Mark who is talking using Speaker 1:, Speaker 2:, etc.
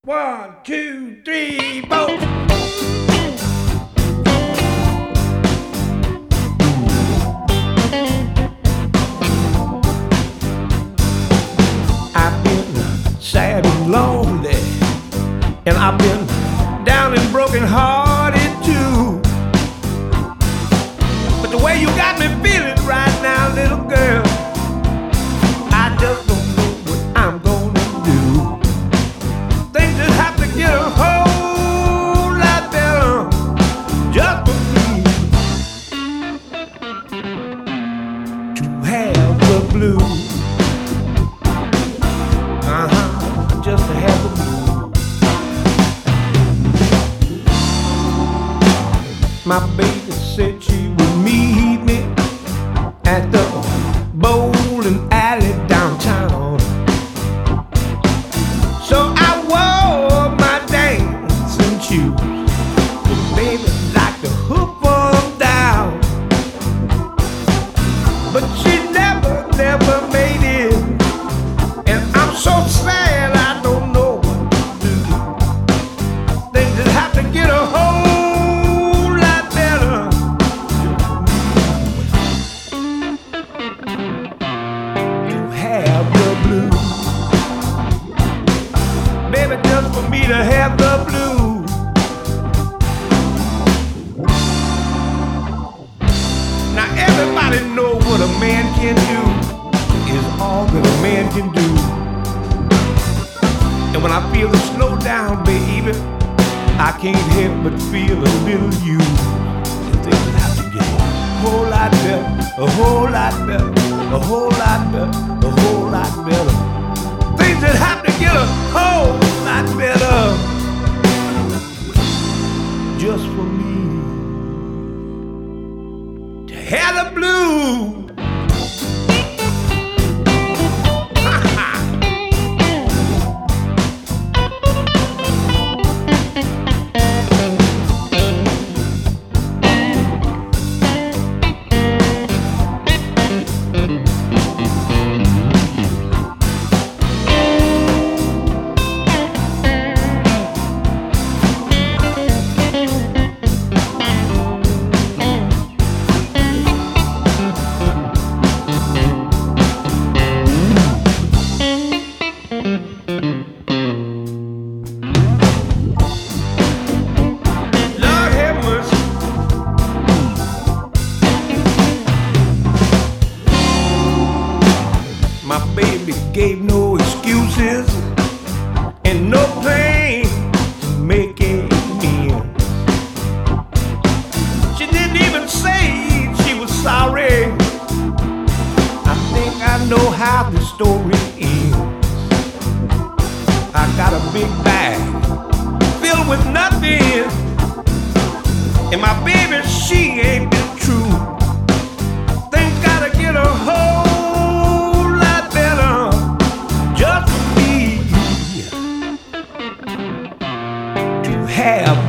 Speaker 1: One, two, three, four. I've been sad and lonely, and I've been down and broken hearted too. But the way you got me feeling right now, little girl, I just don't know what I'm gonna do. Things just have to get a whole lot better just for me to have the blues. Just to have the blues. My baby said she would meet me at the bowling alley downtown. So I wore my dancing shoes. The baby liked to hook them down, but she never made it. And I'm so sad I don't know what to do. Things just have to get a whole lot better to have the blues. Baby, just for me to have the blues. Now everybody know what a man can do is all that a man can do. And when I feel it slow down, baby, I can't help but feel a little you. And things have to get a whole lot better, a whole lot better, a whole lot better, a whole lot better. Things that have to get a whole lot better just for me to have the blues. My baby gave no excuses and no plan to make it in. She didn't even say she was sorry. I think I know how the story ends. I got a big bag filled with nothing, and my baby, she ain't been true. Things gotta get a hold have